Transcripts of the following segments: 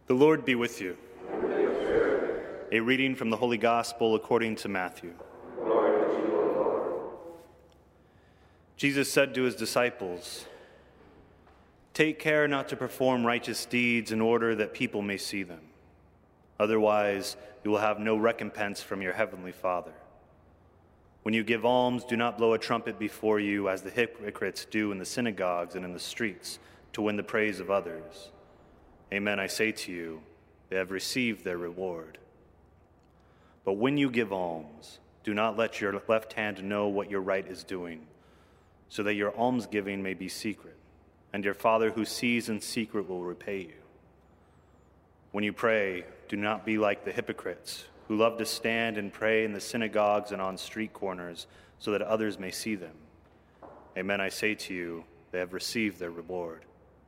The Lord be with you. A reading from the Holy Gospel according to Matthew. Jesus said to his disciples, "Take care not to perform righteous deeds in order that people may see them. Otherwise, you will have no recompense from your heavenly Father. When you give alms, do not blow a trumpet before you as the hypocrites do in the synagogues and in the streets to win the praise of others. Amen, I say to you, they have received their reward. But when you give alms, do not let your left hand know what your right is doing, so that your almsgiving may be secret, and your Father who sees in secret will repay you. When you pray, do not be like the hypocrites, who love to stand and pray in the synagogues and on street corners, so that others may see them. Amen, I say to you, they have received their reward.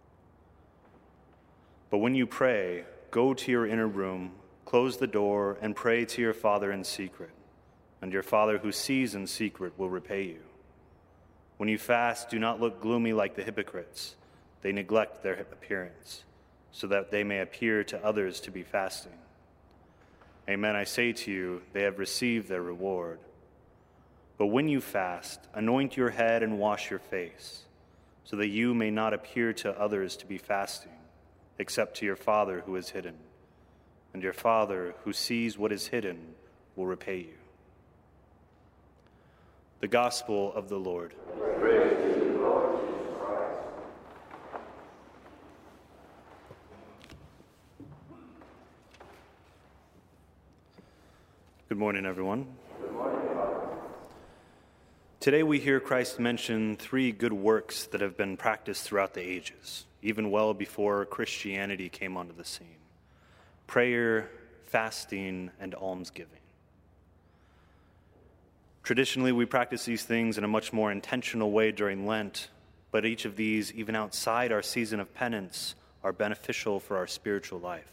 But when you pray, go to your inner room, close the door, and pray to your Father in secret, and your Father who sees in secret will repay you. When you fast, do not look gloomy like the hypocrites. They neglect their appearance, so that they may appear to others to be fasting. Amen, I say to you, they have received their reward. But when you fast, anoint your head and wash your face, so that you may not appear to others to be fasting, except to your Father who is hidden. And your Father who sees what is hidden will repay you." The Gospel of the Lord. Praise to you, Lord Jesus Christ. Good morning, everyone. Good morning, Father. Today we hear Christ mention three good works that have been practiced throughout the ages, even well before Christianity came onto the scene: prayer, fasting, and almsgiving. Traditionally, we practice these things in a much more intentional way during Lent, but each of these, even outside our season of penance, are beneficial for our spiritual life.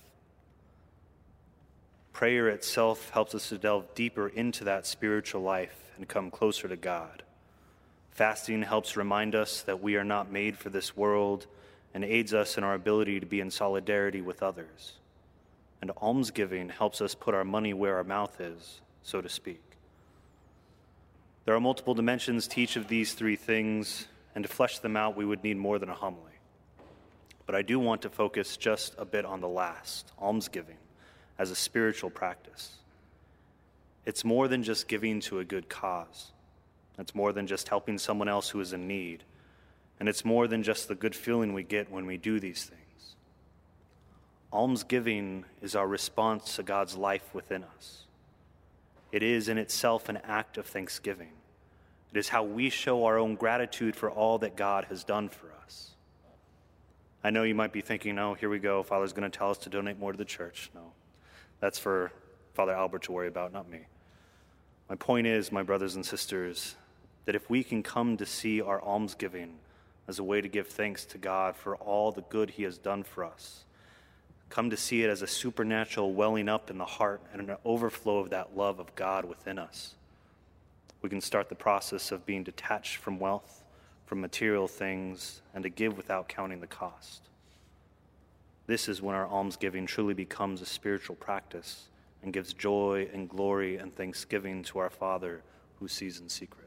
Prayer itself helps us to delve deeper into that spiritual life and come closer to God. Fasting helps remind us that we are not made for this world and aids us in our ability to be in solidarity with others. And almsgiving helps us put our money where our mouth is, so to speak. There are multiple dimensions to each of these three things, and to flesh them out, we would need more than a homily. But I do want to focus just a bit on the last, almsgiving, as a spiritual practice. It's more than just giving to a good cause. It's more than just helping someone else who is in need. And it's more than just the good feeling we get when we do these things. Almsgiving is our response to God's life within us. It is in itself an act of thanksgiving. It is how we show our own gratitude for all that God has done for us. I know you might be thinking, oh, here we go, Father's going to tell us to donate more to the church. No, that's for Father Albert to worry about, not me. My point is, my brothers and sisters, that if we can come to see our almsgiving as a way to give thanks to God for all the good he has done for us, come to see it as a supernatural welling up in the heart and an overflow of that love of God within us, we can start the process of being detached from wealth, from material things, and to give without counting the cost. This is when our almsgiving truly becomes a spiritual practice and gives joy and glory and thanksgiving to our Father who sees in secret.